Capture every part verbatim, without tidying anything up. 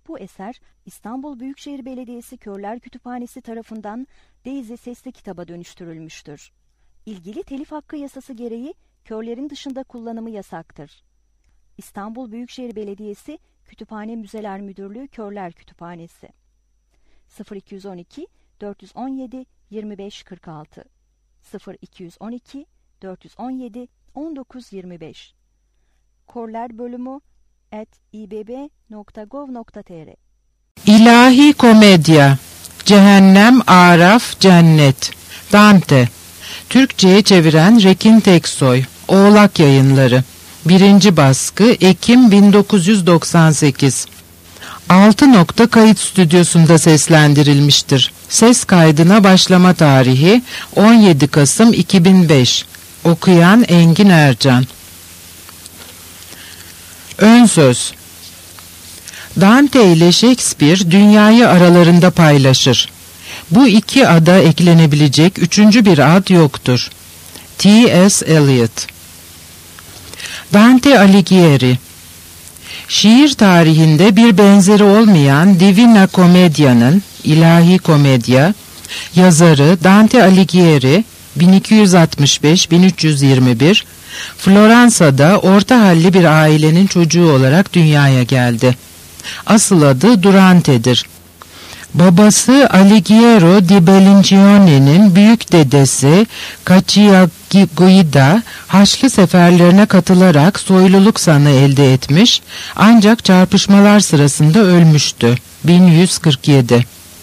Bu eser İstanbul Büyükşehir Belediyesi Körler Kütüphanesi tarafından Daisy sesli kitaba dönüştürülmüştür. İlgili telif hakkı yasası gereği körlerin dışında kullanımı yasaktır. İstanbul Büyükşehir Belediyesi Kütüphane Müzeler Müdürlüğü Körler Kütüphanesi sıfır iki on iki dört on yedi yirmi beş kırk altı sıfır iki on iki dört on yedi on dokuz yirmi beş Körler bölümü at i b b nokta gov nokta t r İlahi Komedya, Cehennem, Araf, Cennet, Dante. Türkçe'ye çeviren Rekin Teksoy, Oğlak Yayınları. Birinci baskı, Ekim bin dokuz yüz doksan sekiz. Altı nokta kayıt stüdyosunda seslendirilmiştir. Ses kaydına başlama tarihi on yedi Kasım iki bin beş. Okuyan Engin Ercan. Ön söz. Dante ile Shakespeare dünyayı aralarında paylaşır. Bu iki ada eklenebilecek üçüncü bir ad yoktur. T S Eliot. Dante Alighieri. Şiir tarihinde bir benzeri olmayan Divina Comedia'nın, İlahi Komedya, yazarı Dante Alighieri bin iki yüz altmış beş bin üç yüz yirmi bir, Floransa'da orta halli bir ailenin çocuğu olarak dünyaya geldi. Asıl adı Durante'dir. Babası Alighiero di Bellincione'nin büyük dedesi Cacciaguida Haçlı seferlerine katılarak soyluluk sanı elde etmiş ancak çarpışmalar sırasında ölmüştü. bin yüz kırk yedi.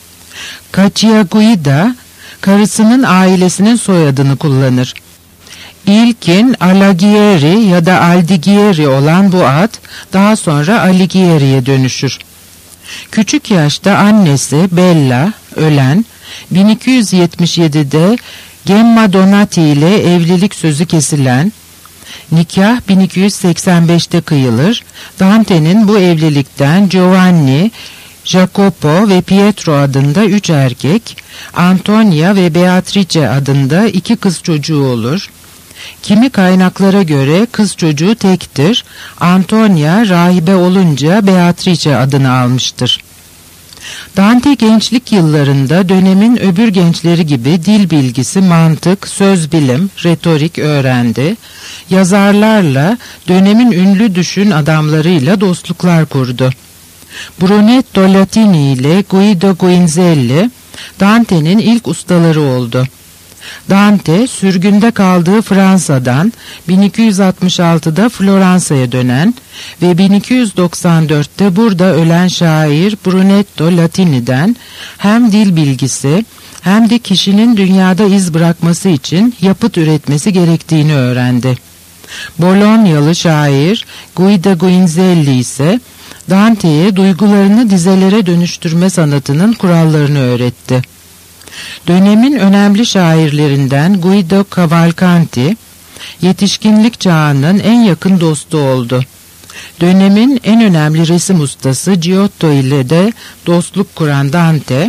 Cacciaguida karısının ailesinin soyadını kullanır. İlkin Alighieri ya da Aldighieri olan bu ad daha sonra Alighieri'ye dönüşür. Küçük yaşta annesi Bella, ölen, bin iki yüz yetmiş yedide Gemma Donati ile evlilik sözü kesilen, nikah bin iki yüz seksen beşte kıyılır. Dante'nin bu evlilikten Giovanni, Jacopo ve Pietro adında üç erkek, Antonia ve Beatrice adında iki kız çocuğu olur. Kimi kaynaklara göre kız çocuğu tektir, Antonia rahibe olunca Beatrice adını almıştır. Dante gençlik yıllarında dönemin öbür gençleri gibi dil bilgisi, mantık, söz bilim, retorik öğrendi. Yazarlarla, dönemin ünlü düşün adamlarıyla dostluklar kurdu. Brunetto Latini ile Guido Guinzelli, Dante'nin ilk ustaları oldu. Dante, sürgünde kaldığı Fransa'dan bin iki yüz altmış altıda Floransa'ya dönen ve bin iki yüz doksan dörtte burada ölen şair Brunetto Latini'den hem dil bilgisi hem de kişinin dünyada iz bırakması için yapıt üretmesi gerektiğini öğrendi. Bolognalı şair Guido Guinzelli ise Dante'ye duygularını dizelere dönüştürme sanatının kurallarını öğretti. Dönemin önemli şairlerinden Guido Cavalcanti, yetişkinlik çağının en yakın dostu oldu. Dönemin en önemli resim ustası Giotto ile de dostluk kuran Dante,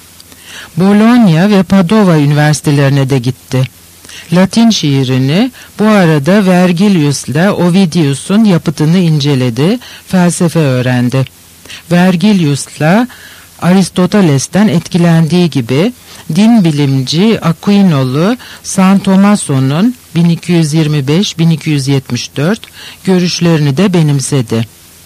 Bologna ve Padova üniversitelerine de gitti. Latin şiirini bu arada Vergilius'la Ovidius'un yapıtını inceledi, felsefe öğrendi. Vergilius'la Aristoteles'ten etkilendiği gibi din bilimci Aquinolu San Tomaso'nun bin iki yüz yirmi beş bin iki yüz yetmiş dört görüşlerini de benimsedi.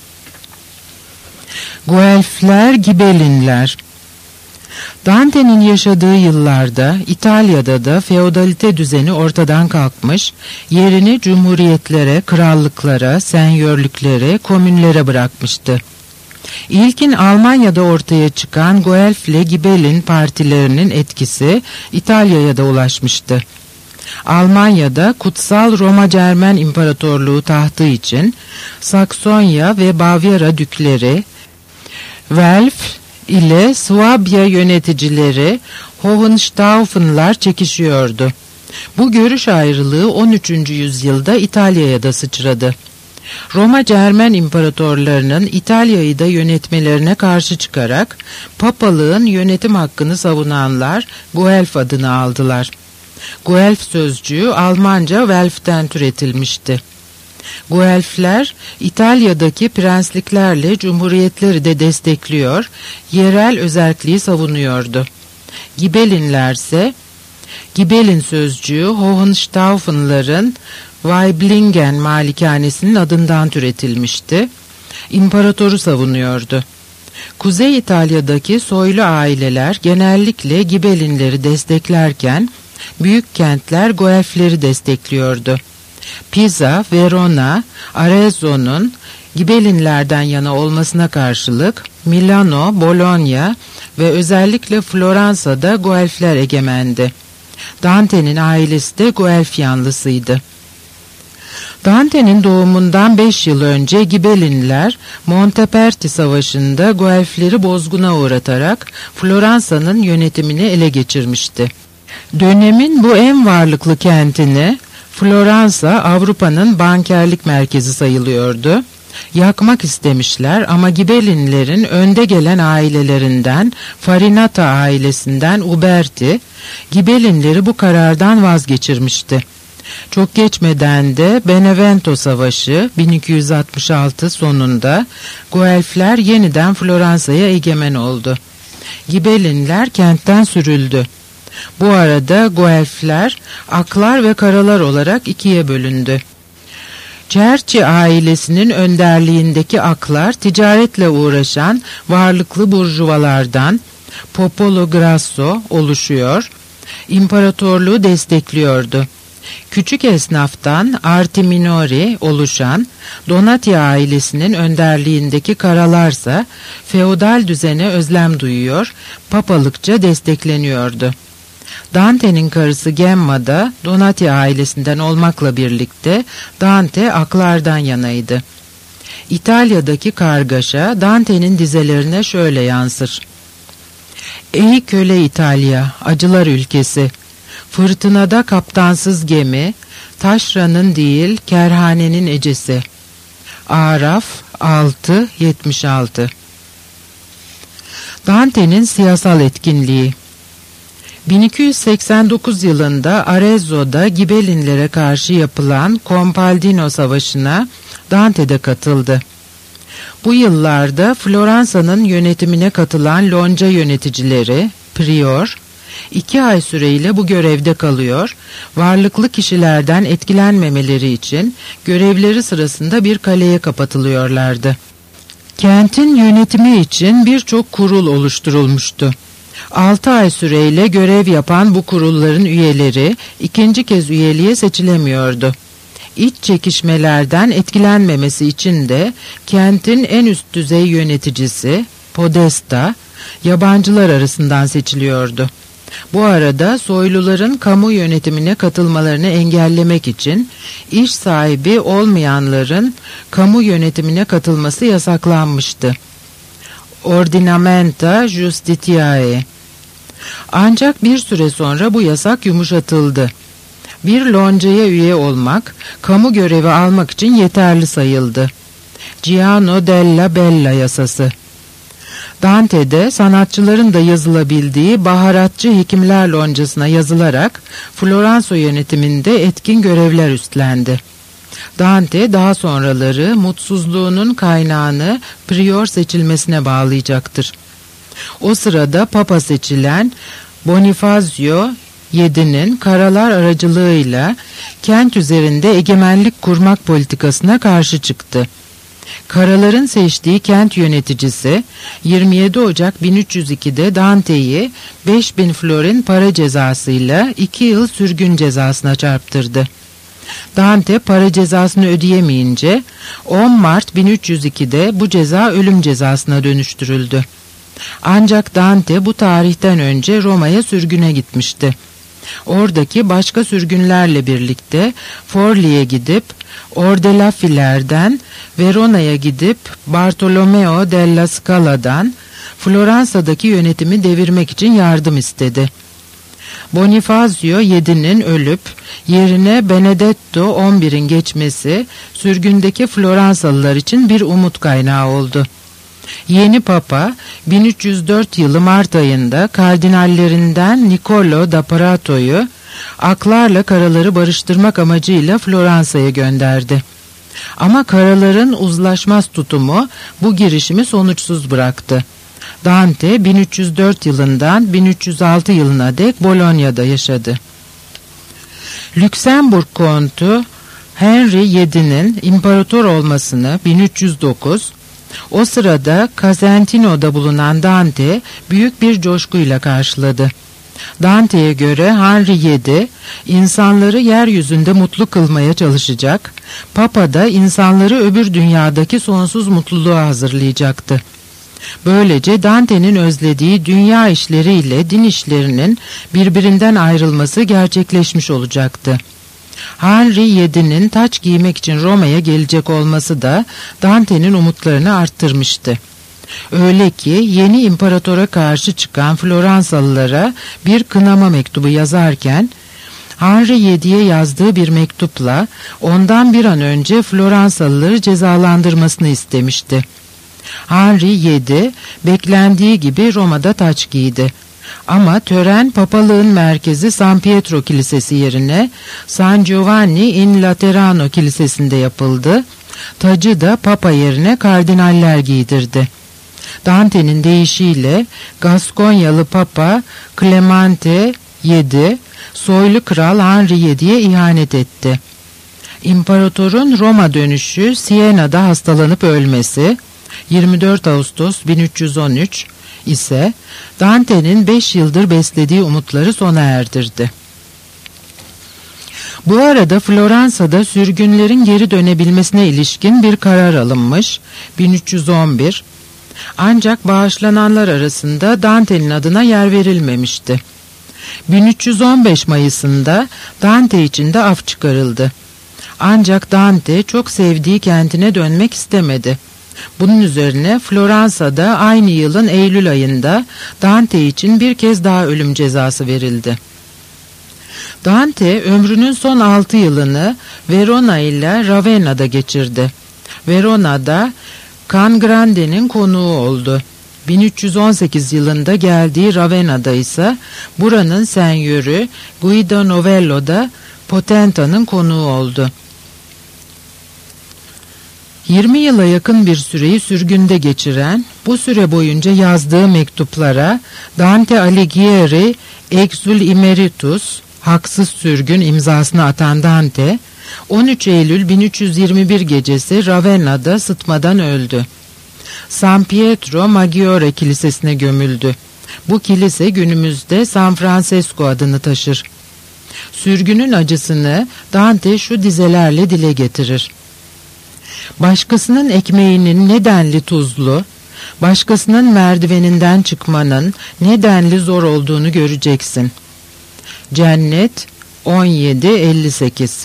Guelfler, Gibelinler. Dante'nin yaşadığı yıllarda İtalya'da da feodalite düzeni ortadan kalkmış, yerini cumhuriyetlere, krallıklara, senyörlüklere, komünlere bırakmıştı. İlkin Almanya'da ortaya çıkan Guelf ile Gibelin partilerinin etkisi İtalya'ya da ulaşmıştı. Almanya'da Kutsal Roma Cermen İmparatorluğu tahtı için Saksonya ve Bavyera dükleri, Welf ile Swabya yöneticileri Hohenstaufenlar çekişiyordu. Bu görüş ayrılığı on üçüncü yüzyılda İtalya'ya da sıçradı. Roma Cermen imparatorlarının İtalya'yı da yönetmelerine karşı çıkarak papalığın yönetim hakkını savunanlar Guelf adını aldılar. Guelf sözcüğü Almanca Welf'ten türetilmişti. Guelfler İtalya'daki prensliklerle cumhuriyetleri de destekliyor, yerel özerkliği savunuyordu. Gibelinlerse, Gibelin sözcüğü Hohenstaufenların Waiblingen malikanesinin adından türetilmişti. İmparatoru savunuyordu. Kuzey İtalya'daki soylu aileler genellikle Gibelinleri desteklerken büyük kentler Guelfleri destekliyordu. Pisa, Verona, Arezzo'nun Gibelinlerden yana olmasına karşılık Milano, Bologna ve özellikle Floransa'da Guelfler egemendi. Dante'nin ailesi de Guelf yanlısıydı. Dante'nin doğumundan beş yıl önce Gibelinler Monteperti Savaşı'nda Guelfleri bozguna uğratarak Floransa'nın yönetimini ele geçirmişti. Dönemin bu en varlıklı kentini Floransa Avrupa'nın bankerlik merkezi sayılıyordu. Yakmak istemişler ama Gibelinlerin önde gelen ailelerinden Farinata ailesinden Uberti, Gibelinleri bu karardan vazgeçirmişti. Çok geçmeden de Benevento Savaşı bin iki yüz altmış altı sonunda Guelfler yeniden Floransa'ya egemen oldu. Gibelinler kentten sürüldü. Bu arada Guelfler aklar ve karalar olarak ikiye bölündü. Cerci ailesinin önderliğindeki aklar ticaretle uğraşan varlıklı burjuvalardan Popolo Grasso oluşuyor, imparatorluğu destekliyordu. Küçük esnaftan Artiminori oluşan Donati ailesinin önderliğindeki karalarsa feodal düzene özlem duyuyor, papalıkça destekleniyordu. Dante'nin karısı Gemma da Donati ailesinden olmakla birlikte Dante aklardan yanaydı. İtalya'daki kargaşa Dante'nin dizelerine şöyle yansır. Ey köle İtalya, acılar ülkesi, fırtınada kaptansız gemi, taşranın değil kerhanenin ecesi. Araf altı yetmiş altı. Dante'nin siyasal etkinliği. bin iki yüz seksen dokuz yılında Arezzo'da Gibelinlere karşı yapılan Compaldino Savaşı'na Dante de katıldı. Bu yıllarda Floransa'nın yönetimine katılan lonca yöneticileri, prior, iki ay süreyle bu görevde kalıyor, varlıklı kişilerden etkilenmemeleri için görevleri sırasında bir kaleye kapatılıyorlardı. Kentin yönetimi için birçok kurul oluşturulmuştu. Altı ay süreyle görev yapan bu kurulların üyeleri ikinci kez üyeliğe seçilemiyordu. İç çekişmelerden etkilenmemesi için de kentin en üst düzey yöneticisi, Podesta, yabancılar arasından seçiliyordu. Bu arada soyluların kamu yönetimine katılmalarını engellemek için iş sahibi olmayanların kamu yönetimine katılması yasaklanmıştı. Ordinamenta Justitiae. Ancak bir süre sonra bu yasak yumuşatıldı. Bir loncaya üye olmak, kamu görevi almak için yeterli sayıldı. Giano della Bella yasası. Dante'de sanatçıların da yazılabildiği baharatçı hekimler loncasına yazılarak Floransa yönetiminde etkin görevler üstlendi. Dante daha sonraları mutsuzluğunun kaynağını prior seçilmesine bağlayacaktır. O sırada papa seçilen Bonifazio yedinin karalar aracılığıyla kent üzerinde egemenlik kurmak politikasına karşı çıktı. Karaların seçtiği kent yöneticisi yirmi yedi Ocak bin üç yüz iki'de Dante'yi beş bin florin para cezasıyla iki yıl sürgün cezasına çarptırdı. Dante para cezasını ödeyemeyince on Mart bin üç yüz iki'de bu ceza ölüm cezasına dönüştürüldü. Ancak Dante bu tarihten önce Roma'ya sürgüne gitmişti. Oradaki başka sürgünlerle birlikte Forli'ye gidip Ordelaffilerden Verona'ya gidip Bartolomeo della Scala'dan Floransa'daki yönetimi devirmek için yardım istedi. Bonifazio yedi'nin ölüp yerine Benedetto on bir'in geçmesi sürgündeki Floransalılar için bir umut kaynağı oldu. Yeni Papa bin üç yüz dört yılı Mart ayında kardinallerinden Niccolo da Prato'yu aklarla karaları barıştırmak amacıyla Floransa'ya gönderdi. Ama karaların uzlaşmaz tutumu bu girişimi sonuçsuz bıraktı. Dante bin üç yüz dört yılından bin üç yüz altı yılına dek Bologna'da yaşadı. Lüksemburg kontu Henry yedincinin imparator olmasını bin üç yüz dokuz, o sırada Casentino'da bulunan Dante büyük bir coşkuyla karşıladı. Dante'ye göre Henry yedinci insanları yeryüzünde mutlu kılmaya çalışacak, Papa da insanları öbür dünyadaki sonsuz mutluluğa hazırlayacaktı. Böylece Dante'nin özlediği dünya işleriyle din işlerinin birbirinden ayrılması gerçekleşmiş olacaktı. Henry yedincinin taç giymek için Roma'ya gelecek olması da Dante'nin umutlarını arttırmıştı. Öyle ki yeni imparatora karşı çıkan Floransalılara bir kınama mektubu yazarken, Henry yedinciye yazdığı bir mektupla ondan bir an önce Floransalıları cezalandırmasını istemişti. Henry yedinci beklendiği gibi Roma'da taç giydi. Ama tören papalığın merkezi San Pietro Kilisesi yerine San Giovanni in Laterano Kilisesi'nde yapıldı. Tacı da papa yerine kardinaller giydirdi. Dante'nin deyişiyle Gaskonyalı Papa Clemente yedinci soylu kral Henry yedinciye ihanet etti. İmparatorun Roma dönüşü Siena'da hastalanıp ölmesi yirmi dört Ağustos bin üç yüz on üç ise Dante'nin beş yıldır beslediği umutları sona erdirdi. Bu arada Floransa'da sürgünlerin geri dönebilmesine ilişkin bir karar alınmış bin üç yüz on bir, ancak bağışlananlar arasında Dante'nin adına yer verilmemişti. bin üç yüz on beş Mayıs'ında Dante için de af çıkarıldı. Ancak Dante çok sevdiği kentine dönmek istemedi. Bunun üzerine Floransa'da aynı yılın Eylül ayında Dante için bir kez daha ölüm cezası verildi. Dante ömrünün son altı yılını Verona ile Ravenna'da geçirdi. Verona'da Can Grande'nin konuğu oldu. bin üç yüz on sekiz yılında geldiği Ravenna'da ise buranın senyörü Guido Novello'da Potenta'nın konuğu oldu. yirmi yıla yakın bir süreyi sürgünde geçiren, bu süre boyunca yazdığı mektuplara Dante Alighieri Exul Immeritus, haksız sürgün imzasını atan Dante, on üç Eylül bin üç yüz yirmi bir gecesi Ravenna'da sıtmadan öldü. San Pietro Maggiore Kilisesi'ne gömüldü. Bu kilise günümüzde San Francesco adını taşır. Sürgünün acısını Dante şu dizelerle dile getirir. Başkasının ekmeğinin nedenli tuzlu, başkasının merdiveninden çıkmanın nedenli zor olduğunu göreceksin. Cennet on yedi elli sekiz.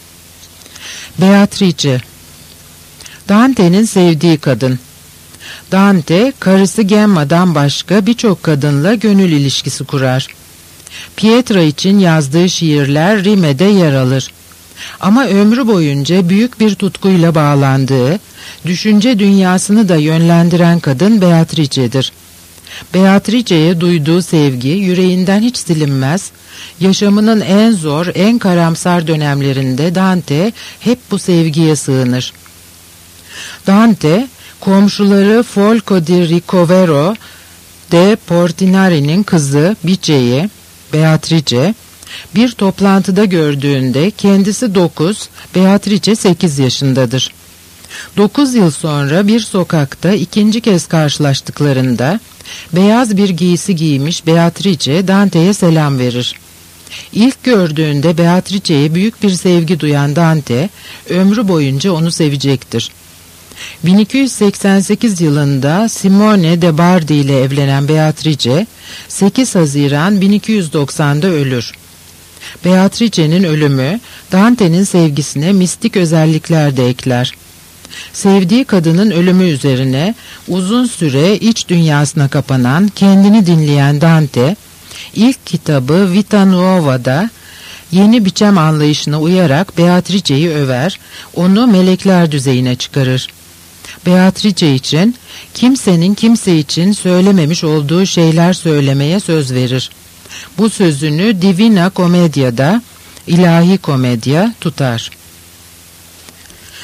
Beatrice, Dante'nin sevdiği kadın. Dante, karısı Gemma'dan başka birçok kadınla gönül ilişkisi kurar. Pietra için yazdığı şiirler Rime'de yer alır. Ama ömrü boyunca büyük bir tutkuyla bağlandığı, düşünce dünyasını da yönlendiren kadın Beatrice'dir. Beatrice'ye duyduğu sevgi yüreğinden hiç silinmez, yaşamının en zor, en karamsar dönemlerinde Dante hep bu sevgiye sığınır. Dante, komşuları Folco di Ricovero de Portinari'nin kızı Bice'yi, Beatrice, bir toplantıda gördüğünde kendisi dokuz, Beatrice sekiz yaşındadır. Dokuz yıl sonra bir sokakta ikinci kez karşılaştıklarında beyaz bir giysi giymiş Beatrice Dante'ye selam verir. İlk gördüğünde Beatrice'ye büyük bir sevgi duyan Dante ömrü boyunca onu sevecektir. bin iki yüz seksen sekiz yılında Simone de Bardi ile evlenen Beatrice sekiz Haziran bin iki yüz doksanda ölür. Beatrice'nin ölümü Dante'nin sevgisine mistik özellikler de ekler. Sevdiği kadının ölümü üzerine uzun süre iç dünyasına kapanan, kendini dinleyen Dante, ilk kitabı Vita Nuova'da yeni biçim anlayışına uyarak Beatrice'yi över, onu melekler düzeyine çıkarır. Beatrice için kimsenin kimse için söylememiş olduğu şeyler söylemeye söz verir. Bu sözünü Divina Comedia'da, ilahi komedya tutar.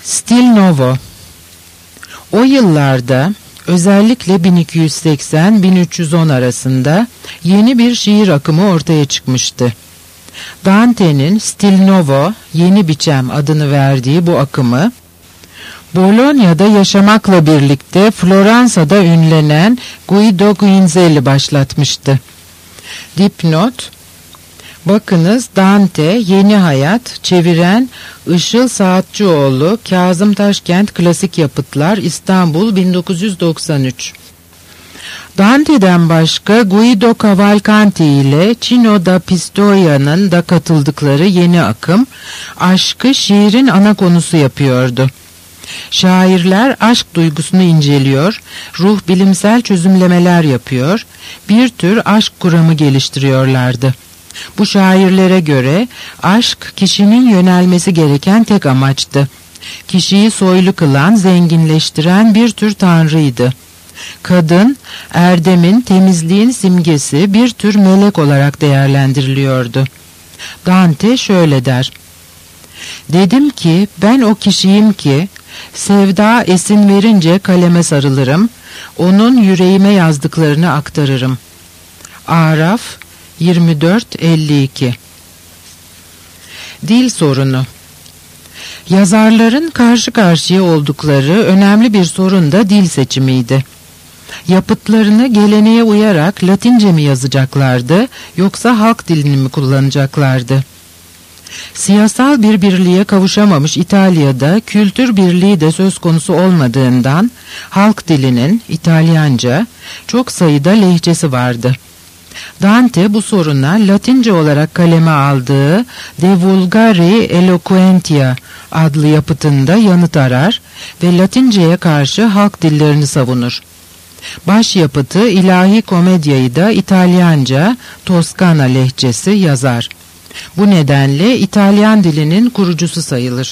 Stil Novo. O yıllarda özellikle bin iki yüz seksen bin üç yüz on arasında yeni bir şiir akımı ortaya çıkmıştı. Dante'nin Stil Novo, yeni biçem adını verdiği bu akımı, Bologna'da yaşamakla birlikte Floransa'da ünlenen Guido Guinzelli başlatmıştı. Dipnot: bakınız, Dante, Yeni Hayat, çeviren Işıl Saatçıoğlu, Kazım Taşkent Klasik Yapıtlar, İstanbul, bin dokuz yüz doksan üç. Dante'den başka Guido Cavalcanti ile Cino da Pistoia'nın da katıldıkları yeni akım, aşkı şiirin ana konusu yapıyordu. Şairler aşk duygusunu inceliyor, ruh bilimsel çözümlemeler yapıyor, bir tür aşk kuramı geliştiriyorlardı. Bu şairlere göre aşk kişinin yönelmesi gereken tek amaçtı. Kişiyi soylu kılan, zenginleştiren bir tür tanrıydı. Kadın, erdemin, temizliğin simgesi, bir tür melek olarak değerlendiriliyordu. Dante şöyle der: dedim ki ben o kişiyim ki sevda esin verince kaleme sarılırım, onun yüreğime yazdıklarını aktarırım. Araf yirmi dört elli iki. Dil sorunu. Yazarların karşı karşıya oldukları önemli bir sorun da dil seçimiydi. Yapıtlarını geleneğe uyarak Latince mi yazacaklardı, yoksa halk dilini mi kullanacaklardı? Siyasal bir birliğe kavuşamamış İtalya'da kültür birliği de söz konusu olmadığından halk dilinin, İtalyanca, çok sayıda lehçesi vardı. Dante bu soruna Latince olarak kaleme aldığı De Vulgari Eloquentia adlı yapıtında yanıt arar ve Latince'ye karşı halk dillerini savunur. Başyapıtı İlahi Komedya'yı da İtalyanca, Toskana lehçesi yazar. Bu nedenle İtalyan dilinin kurucusu sayılır.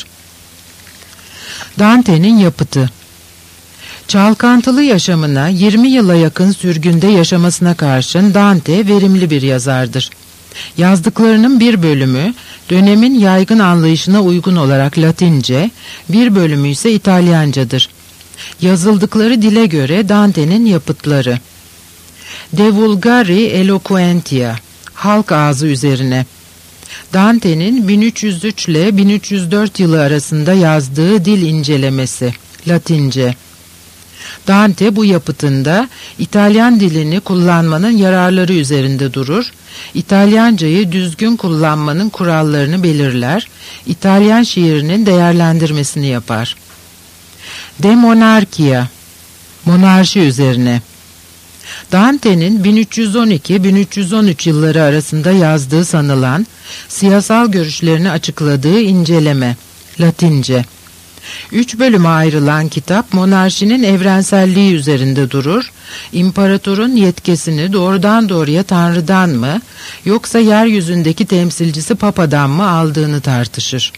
Dante'nin yapıtı. Çalkantılı yaşamına yirmi yıla yakın sürgünde yaşamasına karşın Dante verimli bir yazardır. Yazdıklarının bir bölümü dönemin yaygın anlayışına uygun olarak Latince, bir bölümü ise İtalyancadır. Yazıldıkları dile göre Dante'nin yapıtları: De Vulgari Eloquentia, halk ağzı üzerine. Dante'nin bin üç yüz üç ile bin üç yüz dört yılı arasında yazdığı dil incelemesi, Latince. Dante bu yapıtında İtalyan dilini kullanmanın yararları üzerinde durur, İtalyancayı düzgün kullanmanın kurallarını belirler, İtalyan şiirinin değerlendirmesini yapar. De Monarchia, monarşi üzerine. Dante'nin bin üç yüz on iki bin üç yüz on üç yılları arasında yazdığı sanılan, siyasal görüşlerini açıkladığı inceleme, Latince. Üç bölüme ayrılan kitap monarşinin evrenselliği üzerinde durur, imparatorun yetkisini doğrudan doğruya Tanrı'dan mı, yoksa yeryüzündeki temsilcisi Papa'dan mı aldığını tartışır.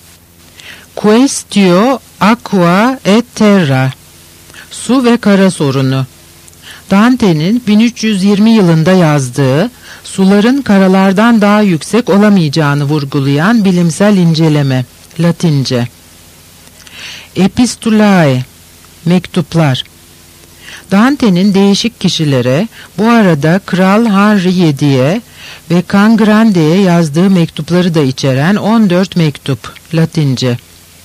Quaestio aqua et terra, su ve kara sorunu. Dante'nin bin üç yüz yirmi yılında yazdığı, suların karalardan daha yüksek olamayacağını vurgulayan bilimsel inceleme, Latince. Epistulae, mektuplar. Dante'nin değişik kişilere, bu arada Kral Henry yediye ve Cangrande'ye yazdığı mektupları da içeren on dört mektup, Latince.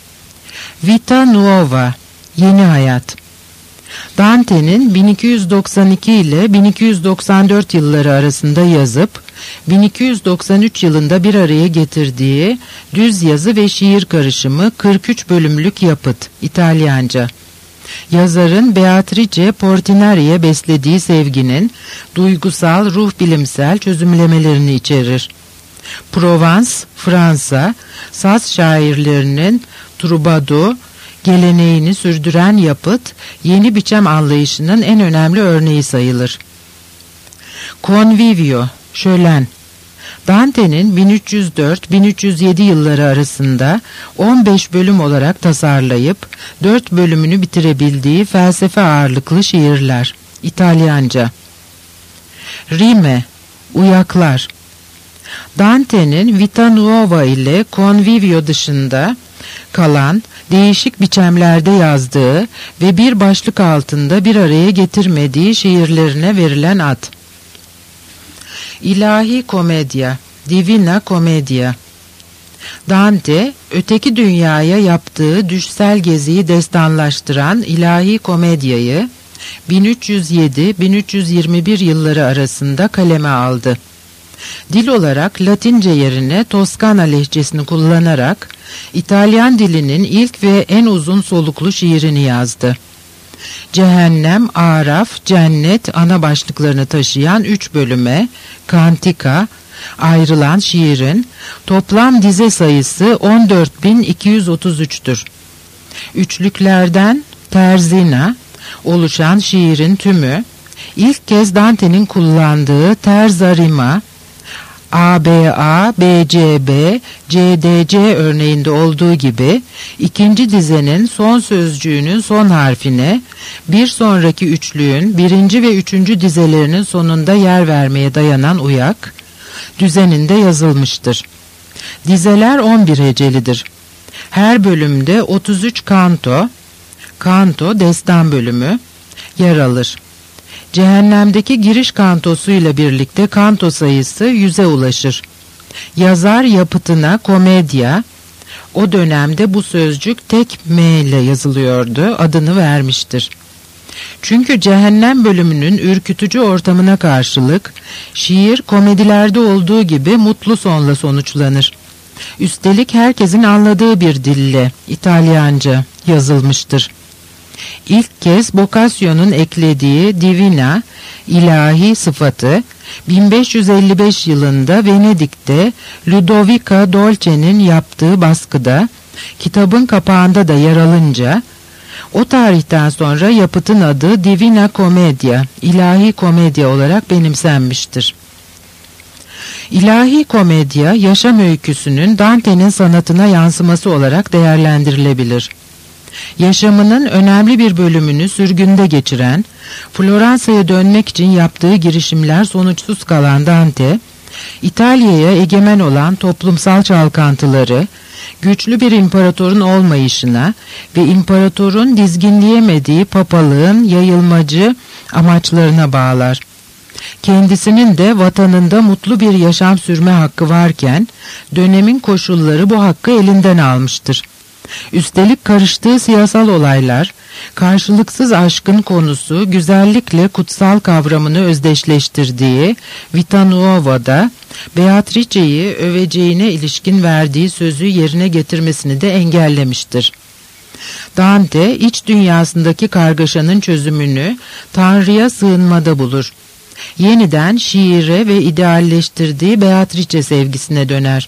Vita Nuova, yeni hayat. Dante'nin bin iki yüz doksan iki ile bin iki yüz doksan dört yılları arasında yazıp bin iki yüz doksan üç yılında bir araya getirdiği düz yazı ve şiir karışımı kırk üç bölümlük yapıt, İtalyanca. Yazarın Beatrice Portinari'ye beslediği sevginin duygusal, ruh bilimsel çözümlemelerini içerir. Provence, Fransa, saz şairlerinin troubadour geleneğini sürdüren yapıt, yeni biçem anlayışının en önemli örneği sayılır. Convivio, şölen. Dante'nin bin üç yüz dört bin üç yüz yedi yılları arasında on beş bölüm olarak tasarlayıp dört bölümünü bitirebildiği felsefe ağırlıklı şiirler, İtalyanca. Rime, uyaklar. Dante'nin Vita Nuova ile Convivio dışında kalan değişik biçemlerde yazdığı ve bir başlık altında bir araya getirmediği şiirlerine verilen ad. İlahi Komedya, Divina Commedia. Dante, öteki dünyaya yaptığı düşsel geziyi destanlaştıran İlahi Komedya'yı bin üç yüz yedi bin üç yüz yirmi bir yılları arasında kaleme aldı. Dil olarak Latince yerine Toskana lehçesini kullanarak İtalyan dilinin ilk ve en uzun soluklu şiirini yazdı. Cehennem, Araf, Cennet ana başlıklarını taşıyan üç bölüme, Kantika, ayrılan şiirin toplam dize sayısı on dört bin iki yüz otuz üç'tür. Üçlüklerden terzina oluşan şiirin tümü, ilk kez Dante'nin kullandığı terza rima, A B A, B C B, C D C örneğinde olduğu gibi ikinci dizenin son sözcüğünün son harfine bir sonraki üçlüğün birinci ve üçüncü dizelerinin sonunda yer vermeye dayanan uyak düzeninde yazılmıştır. Dizeler on bir hecelidir. Her bölümde otuz üç kanto, kanto destan bölümü yer alır. Cehennemdeki giriş kantosuyla birlikte kanto sayısı yüze ulaşır. Yazar yapıtına komedya, o dönemde bu sözcük tek M ile yazılıyordu, adını vermiştir. Çünkü cehennem bölümünün ürkütücü ortamına karşılık, şiir komedilerde olduğu gibi mutlu sonla sonuçlanır. Üstelik herkesin anladığı bir dille, İtalyanca yazılmıştır. İlk kez Boccaccio'nun eklediği divina, ilahi sıfatı, bin beş yüz elli beş yılında Venedik'te Ludovica Dolce'nin yaptığı baskıda, kitabın kapağında da yer alınca, o tarihten sonra yapıtın adı Divina Commedia, ilahi komedya olarak benimsenmiştir. İlahi komedya, yaşam öyküsünün Dante'nin sanatına yansıması olarak değerlendirilebilir. Yaşamının önemli bir bölümünü sürgünde geçiren, Floransa'ya dönmek için yaptığı girişimler sonuçsuz kalan Dante, İtalya'ya egemen olan toplumsal çalkantıları, güçlü bir imparatorun olmayışına ve imparatorun dizginleyemediği papalığın yayılmacı amaçlarına bağlar. Kendisinin de vatanında mutlu bir yaşam sürme hakkı varken, dönemin koşulları bu hakkı elinden almıştır. Üstelik karıştığı siyasal olaylar, karşılıksız aşkın konusu güzellikle kutsal kavramını özdeşleştirdiği Vita Nuova'da Beatrice'yi öveceğine ilişkin verdiği sözü yerine getirmesini de engellemiştir. Dante, iç dünyasındaki kargaşanın çözümünü Tanrı'ya sığınmada bulur. Yeniden şiire ve idealleştirdiği Beatrice sevgisine döner.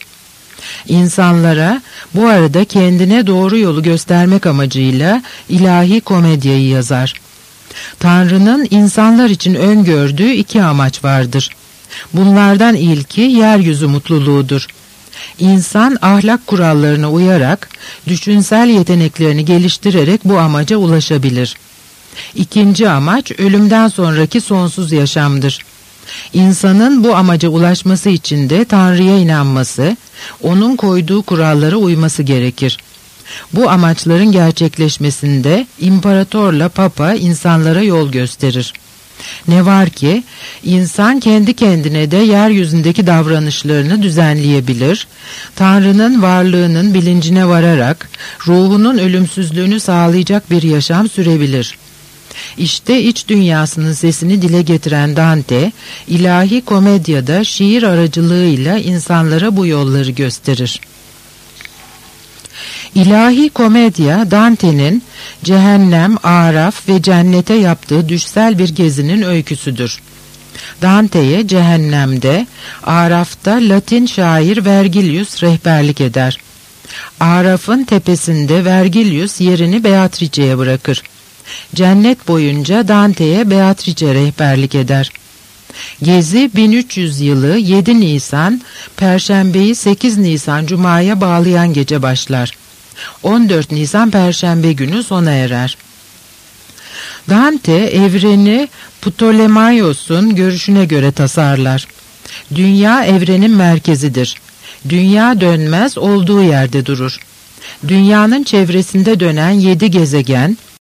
İnsanlara bu arada kendine doğru yolu göstermek amacıyla ilahi komedyayı yazar. Tanrı'nın insanlar için öngördüğü iki amaç vardır. Bunlardan ilki yeryüzü mutluluğudur. İnsan ahlak kurallarına uyarak, düşünsel yeteneklerini geliştirerek bu amaca ulaşabilir. İkinci amaç ölümden sonraki sonsuz yaşamdır. İnsanın bu amaca ulaşması için de Tanrı'ya inanması, onun koyduğu kurallara uyması gerekir. Bu amaçların gerçekleşmesinde imparatorla papa insanlara yol gösterir. Ne var ki insan kendi kendine de yeryüzündeki davranışlarını düzenleyebilir, Tanrı'nın varlığının bilincine vararak ruhunun ölümsüzlüğünü sağlayacak bir yaşam sürebilir. İşte iç dünyasının sesini dile getiren Dante, ilahi komedyada şiir aracılığıyla insanlara bu yolları gösterir. İlahi komedya, Dante'nin cehennem, araf ve cennete yaptığı düşsel bir gezinin öyküsüdür. Dante'ye cehennemde, arafta Latin şair Vergilius rehberlik eder. Araf'ın tepesinde Vergilius yerini Beatrice'ye bırakır. Cennet boyunca Dante'ye Beatrice rehberlik eder. Gezi bin üç yüz yılı yedi Nisan, Perşembeyi sekiz Nisan Cuma'ya bağlayan gece başlar. on dört Nisan Perşembe günü sona erer. Dante evreni Ptolemaios'un görüşüne göre tasarlar. Dünya evrenin merkezidir. Dünya dönmez, olduğu yerde durur. Dünyanın çevresinde dönen yedi gezegen,